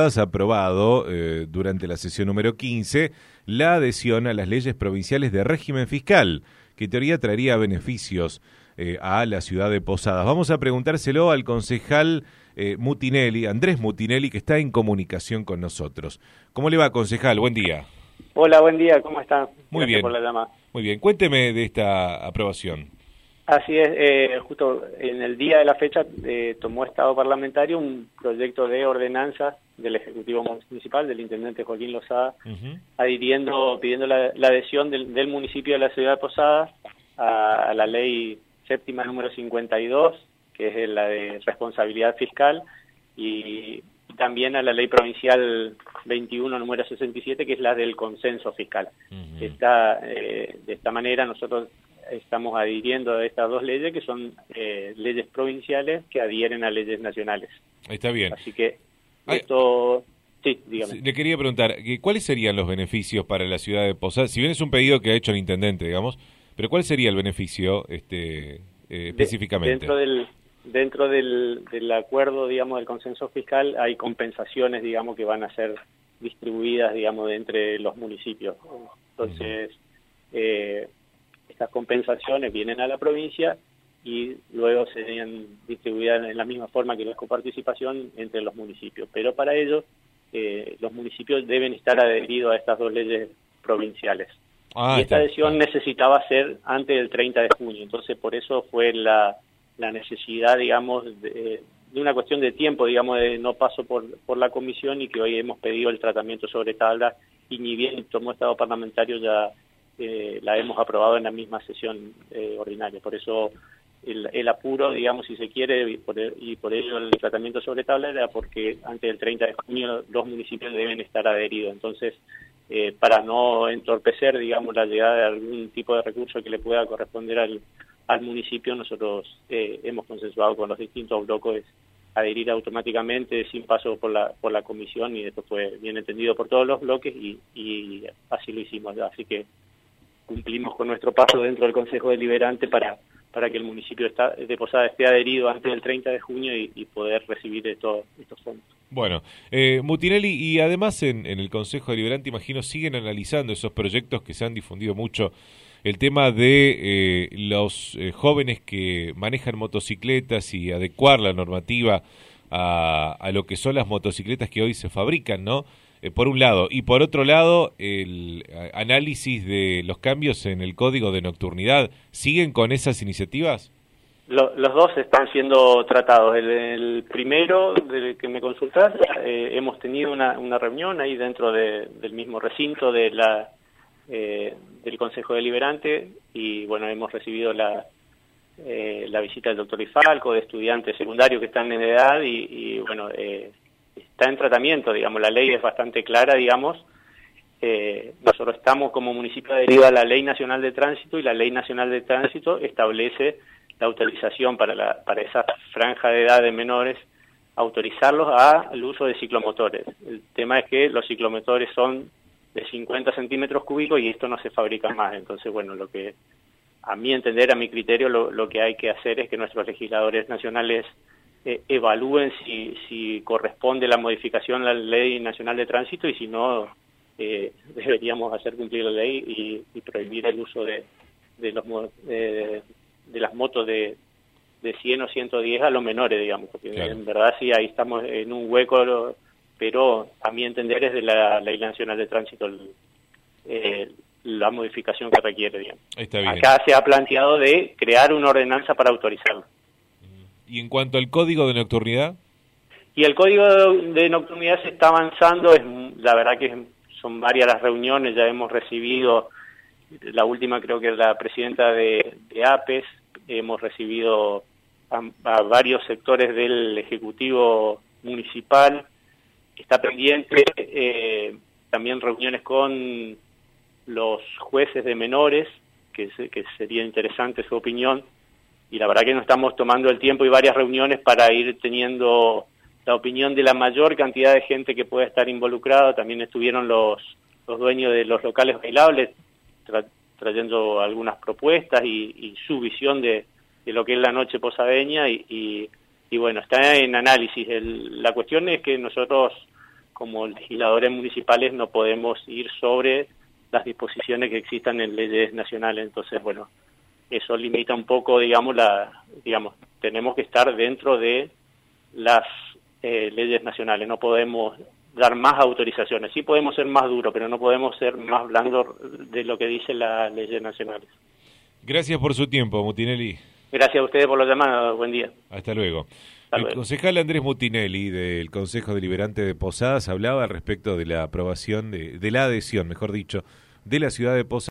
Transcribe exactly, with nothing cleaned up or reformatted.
Posadas ha aprobado eh, durante la sesión número quince la adhesión a las leyes provinciales de régimen fiscal, que en teoría traería beneficios eh, a la ciudad de Posadas. Vamos a preguntárselo al concejal eh, Mutinelli, Andrés Mutinelli, que está en comunicación con nosotros. ¿Cómo le va, concejal? Buen día. Hola, buen día, ¿cómo está? Muy Gracias bien. por la llamada. Muy bien, cuénteme de esta aprobación. Así es, eh, justo en el día de la fecha eh, tomó Estado Parlamentario un proyecto de ordenanza del Ejecutivo Municipal, del Intendente Joaquín Lozada, uh-huh. adhiriendo, pidiendo la, la adhesión del, del municipio de la ciudad de Posadas a, a la ley séptima número cincuenta y dos, que es la de responsabilidad fiscal, y también a la ley provincial veintiuno número sesenta y siete, que es la del consenso fiscal. Uh-huh. Esta, eh, de esta manera nosotros estamos adhiriendo a estas dos leyes, que son eh, leyes provinciales que adhieren a leyes nacionales. Está bien. Así que esto... Ay, sí, dígame. Le quería preguntar, ¿cuáles serían los beneficios para la ciudad de Posadas? Si bien es un pedido que ha hecho el intendente, digamos, pero ¿cuál sería el beneficio este, eh, específicamente? De, dentro del dentro del, del acuerdo, digamos, del consenso fiscal, hay compensaciones, digamos, que van a ser distribuidas, digamos, de entre los municipios. Entonces, uh-huh. eh, estas compensaciones vienen a la provincia y luego serían distribuidas en la misma forma que la coparticipación entre los municipios. Pero para ello, eh, los municipios deben estar adheridos a estas dos leyes provinciales. Ah, y esta adhesión necesitaba ser antes del treinta de junio, entonces por eso fue la, la necesidad, digamos, de, de una cuestión de tiempo, digamos, de no paso por, por la comisión, y que hoy hemos pedido el tratamiento sobre tabla, y ni bien tomó Estado Parlamentario ya Eh, la hemos aprobado en la misma sesión eh, ordinaria. Por eso el, el apuro, digamos, si se quiere, y por, el, y por ello el tratamiento sobre tabla era porque antes del treinta de junio los municipios deben estar adheridos. Entonces, eh, para no entorpecer, digamos, la llegada de algún tipo de recurso que le pueda corresponder al, al municipio, nosotros eh, hemos consensuado con los distintos bloques adherir automáticamente sin paso por la por la comisión, y esto fue bien entendido por todos los bloques y, y así lo hicimos. Así que cumplimos con nuestro paso dentro del Consejo Deliberante para para que el municipio está, de Posadas esté adherido antes del treinta de junio y, y poder recibir estos, estos fondos. Bueno, eh, Mutinelli, y además en, en el Consejo Deliberante, imagino, siguen analizando esos proyectos que se han difundido mucho, el tema de eh, los eh, jóvenes que manejan motocicletas y adecuar la normativa a, a lo que son las motocicletas que hoy se fabrican, ¿no? Eh, por un lado, y por otro lado, el análisis de los cambios en el Código de Nocturnidad. ¿Siguen con esas iniciativas? Lo, los dos están siendo tratados. El, el primero, del que me consultás, eh, hemos tenido una, una reunión ahí dentro de, del mismo recinto de la eh, del Consejo Deliberante, y bueno, hemos recibido la eh, la visita del doctor Ifalco, de estudiantes secundarios que están en edad, y, y bueno, eh, está en tratamiento, digamos, la ley es bastante clara, digamos. Eh, nosotros estamos como municipio adherido a la Ley Nacional de Tránsito, y la Ley Nacional de Tránsito establece la autorización para la para esa franja de edad de menores, autorizarlos al uso de ciclomotores. El tema es que los ciclomotores son de cincuenta centímetros cúbicos y esto no se fabrica más. Entonces, bueno, lo que a mi entender, a mi criterio, lo, lo que hay que hacer es que nuestros legisladores nacionales Eh, evalúen si, si corresponde la modificación a la Ley Nacional de Tránsito, y si no, eh, deberíamos hacer cumplir la ley y, y prohibir el uso de, de, los, eh, de las motos de, de cien o ciento diez a los menores, digamos, porque claro, en verdad sí, ahí estamos en un hueco, pero a mi entender es de la Ley Nacional de Tránsito el, eh, la modificación que requiere, digamos. Está bien. Acá se ha planteado de crear una ordenanza para autorizarlo. ¿Y en cuanto al Código de Nocturnidad? Y el Código de Nocturnidad se está avanzando, es la verdad que son varias las reuniones, ya hemos recibido, la última creo que es la presidenta de, de APES, hemos recibido a, a varios sectores del Ejecutivo Municipal, está pendiente eh, también reuniones con los jueces de menores, que, que sería interesante su opinión, y la verdad que nos estamos tomando el tiempo y varias reuniones para ir teniendo la opinión de la mayor cantidad de gente que pueda estar involucrada. También estuvieron los, los dueños de los locales bailables tra trayendo algunas propuestas y, y su visión de, de lo que es la noche posadeña, y, y, y bueno, está en análisis. El, la cuestión es que nosotros como legisladores municipales no podemos ir sobre las disposiciones que existan en leyes nacionales. Entonces, bueno, eso limita un poco, digamos, la, digamos, tenemos que estar dentro de las eh, leyes nacionales, no podemos dar más autorizaciones. Sí podemos ser más duros, pero no podemos ser más blandos de lo que dicen las leyes nacionales. Gracias por su tiempo, Mutinelli. Gracias a ustedes por la llamada, buen día. Hasta luego. Hasta El luego. concejal Andrés Mutinelli del Consejo Deliberante de Posadas hablaba al respecto de la aprobación, de, de la adhesión, mejor dicho, de la ciudad de Posadas